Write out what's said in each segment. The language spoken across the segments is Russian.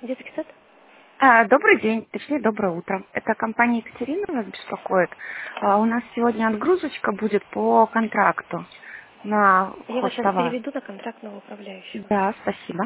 Детский сад? Добрый день, точнее, доброе утро. Это компания Екатерина вас беспокоит. У нас сегодня отгрузочка будет по контракту на Я вас сейчас хостовар. переведу на контрактного управляющего. Да, спасибо.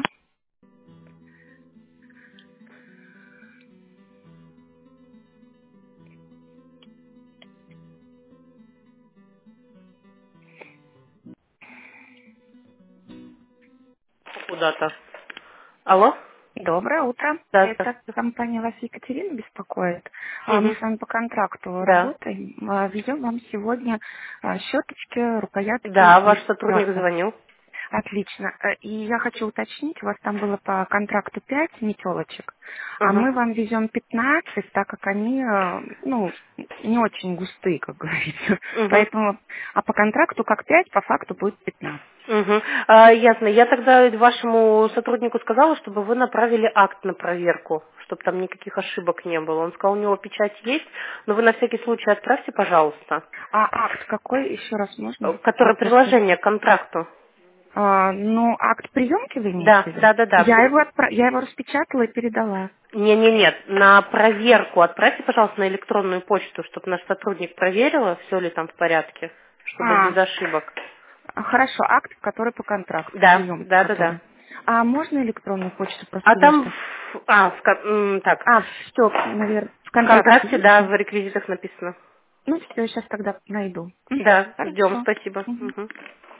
Куда-то. Алло? Доброе утро. Да, Это здравствуйте. компания вас Екатерина беспокоит. Мы Мгм. с вами по контракту Да. работаем. Ведем вам сегодня счеточки, рукоятки Да, и ваш сотрудник стерты. звонил. Отлично. И я хочу уточнить, у вас там было по контракту 5 метелочек, а Угу. мы вам везем 15, так как они, не очень густые, как говорится. Угу. Поэтому, а по контракту как 5, по факту будет 15. Угу. Ясно. Я тогда вашему сотруднику сказала, чтобы вы направили акт на проверку, чтобы там никаких ошибок не было. Он сказал, у него печать есть, но вы на всякий случай отправьте, пожалуйста. А акт какой, еще раз можно Которое вопрос? приложение к контракту. Акт приемки вы имеете в Да, виду? да, да, да. Я его распечатала и передала. Нет, на проверку отправьте, пожалуйста, на электронную почту, чтобы наш сотрудник проверила, все ли там в порядке, чтобы без ошибок. Хорошо, акт, который по контракту, Да, приемки да, да, да. который. А можно электронную почту А просто я там, сейчас? так, Все, наверное, в в контракте контракте, есть, да, да? в реквизитах написано. Ну, все, сейчас тогда найду. Да, ждем, Хорошо. спасибо. Мгм. Мгм.